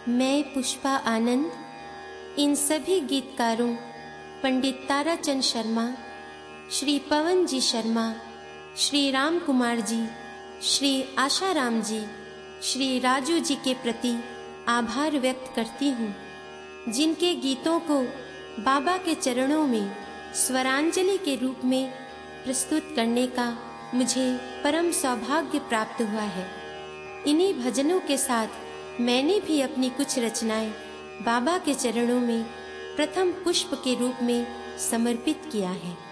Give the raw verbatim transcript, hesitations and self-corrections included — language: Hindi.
मैं पुष्पा आनंद इन सभी गीतकारों पंडित ताराचंद शर्मा, श्री पवन जी शर्मा, श्री राम कुमार जी, श्री आशाराम जी, श्री राजू जी के प्रति आभार व्यक्त करती हूँ, जिनके गीतों को बाबा के चरणों में स्वरांजलि के रूप में प्रस्तुत करने का मुझे परम सौभाग्य प्राप्त हुआ है। इन्हीं भजनों के साथ मैंने भी अपनी कुछ रचनाएं बाबा के चरणों में प्रथम पुष्प के रूप में समर्पित किया है।